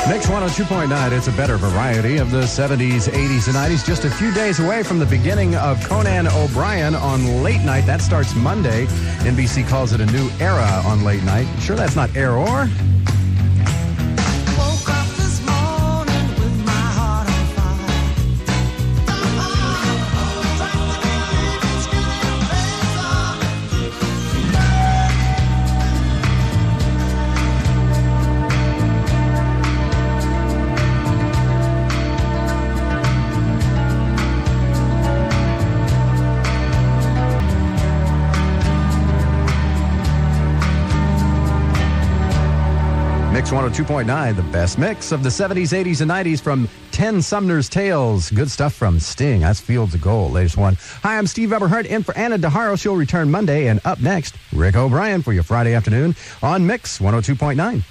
Mix 102.9, it's a better variety of the 70s, 80s, and 90s. Just a few days away from the beginning of Conan O'Brien on Late Night. That starts Monday. NBC calls it a new era on Late Night. You sure that's not error? Mix 102.9, the best mix of the 70s, 80s, and 90s from 10 Sumner's Tales. Good stuff from Sting. That's Fields of Gold, latest one. Hi, I'm Steve Eberhardt in for Anna DeHaro. She'll return Monday. And up next, Rick O'Brien for your Friday afternoon on Mix 102.9.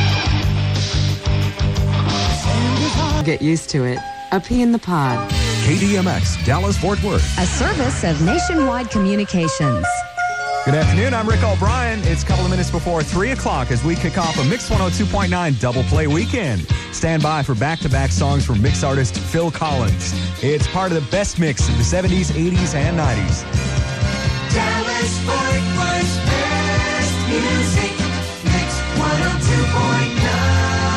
Get used to it. A pea in the pod. KDMX, Dallas-Fort Worth. A service of Nationwide Communications. Good afternoon, I'm Rick O'Brien. It's a couple of minutes before 3 o'clock as we kick off a Mix 102.9 double play weekend. Stand by for back-to-back songs from mix artist Phil Collins. It's part of the best mix of the 70s, 80s, and 90s. Dallas-Fort Worth's best music, Mix 102.9.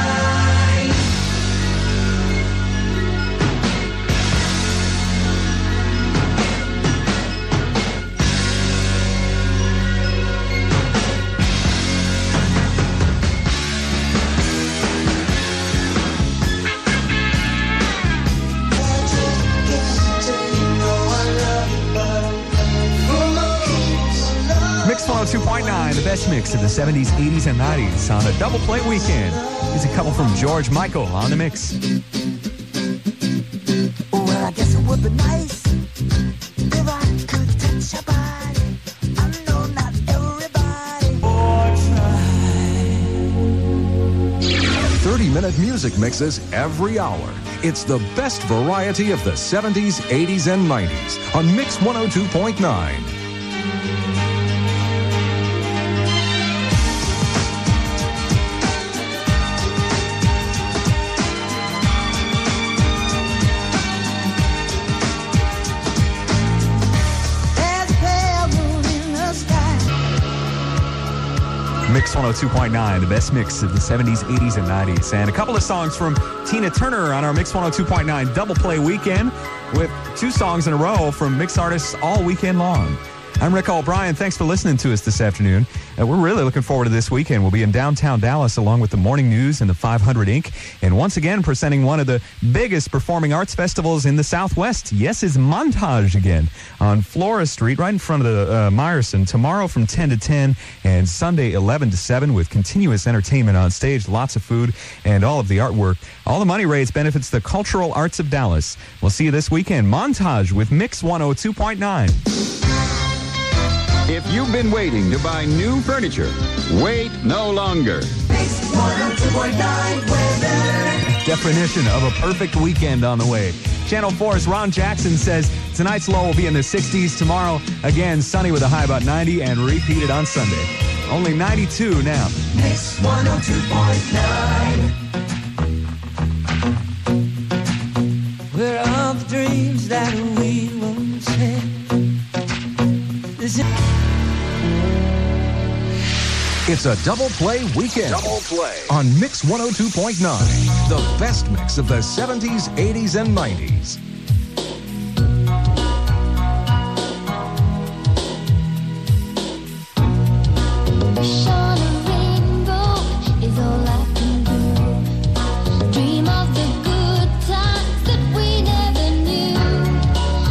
Mix 102.9, the best mix of the 70s, 80s, and 90s on a double play weekend. Here's a couple from George Michael on the mix. Well, I guess it would be nice if I could touch your body. I know not everybody. 30-minute music mixes every hour. It's the best variety of the 70s, 80s, and 90s on Mix 102.9. Mix 102.9, the best mix of the 70s, 80s, and 90s. And a couple of songs from Tina Turner on our Mix 102.9 double play weekend with 2 songs in a row from mix artists all weekend long. I'm Rick O'Brien. Thanks for listening to us this afternoon. We're really looking forward to this weekend. We'll be in downtown Dallas along with the Morning News and the 500 Inc. And once again, presenting one of the biggest performing arts festivals in the Southwest. Yes, it's Montage again on Flora Street, right in front of the Meyerson. Tomorrow from 10 to 10 and Sunday 11 to 7 with continuous entertainment on stage, lots of food, and all of the artwork. All the money raised benefits the cultural arts of Dallas. We'll see you this weekend. Montage with Mix 102.9. If you've been waiting to buy new furniture, wait no longer. Mix 102.9 weather. Definition of a perfect weekend on the way. Channel 4's Ron Jackson says tonight's low will be in the 60s. Tomorrow, again, sunny with a high about 90 and repeated on Sunday. Only 92 now. Mix 102.9. Where are the dreams that we once had? It's a double play weekend. Double play on Mix 102.9. The best mix of the 70s, 80s, and 90s.